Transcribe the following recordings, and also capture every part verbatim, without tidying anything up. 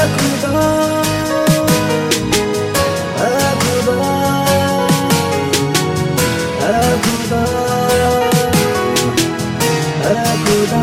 खुदा ऐ खुदा ऐ खुदा ऐ खुदा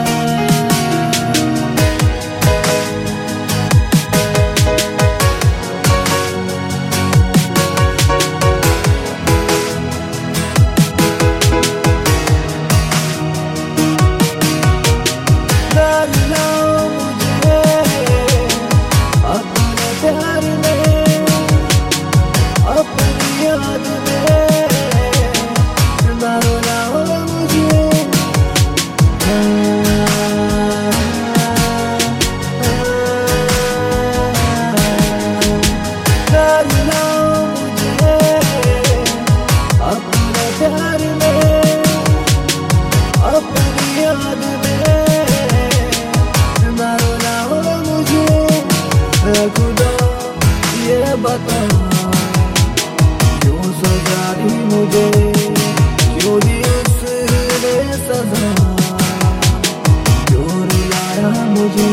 खुदा ये बता क्यों सजा दी मुझे, क्यों दी उसने सजा, क्यों रुलाया मुझे।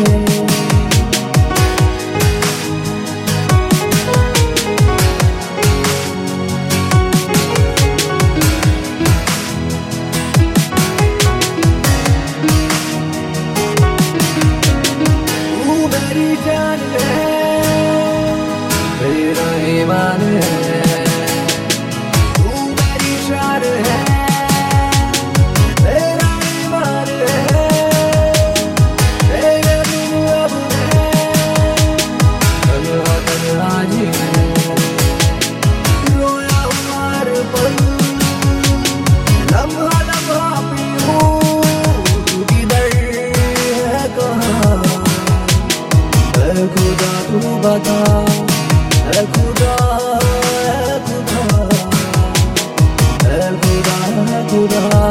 तू मेरी जान है, मेरा ईमान है, तू मेरी शान है, मेरा ईमान है। तेरे बिन अब मैं तन्हा तन्हा जीऊं, रोया हूँ हर पल, लम्हा लम्हा पीऊं। तू किधर है कहाँ ऐ खुदा तू बता, ऐ खुदा ऐ खुदा ऐ खुदा ऐ खुदा।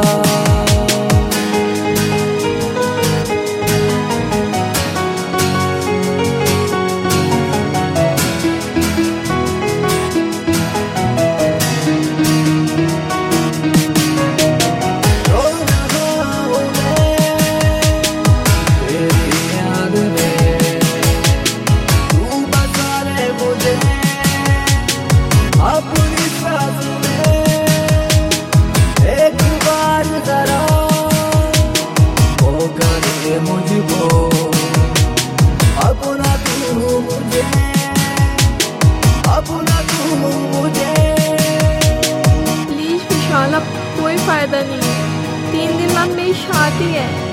अपनी सांस में एक बार जरा मौका दे मुझको, अपना तू मुझे, अपना तू मुझे। प्लीज विशाल, अब कोई फायदा नहीं है, तीन दिन बाद मेरी शादी है।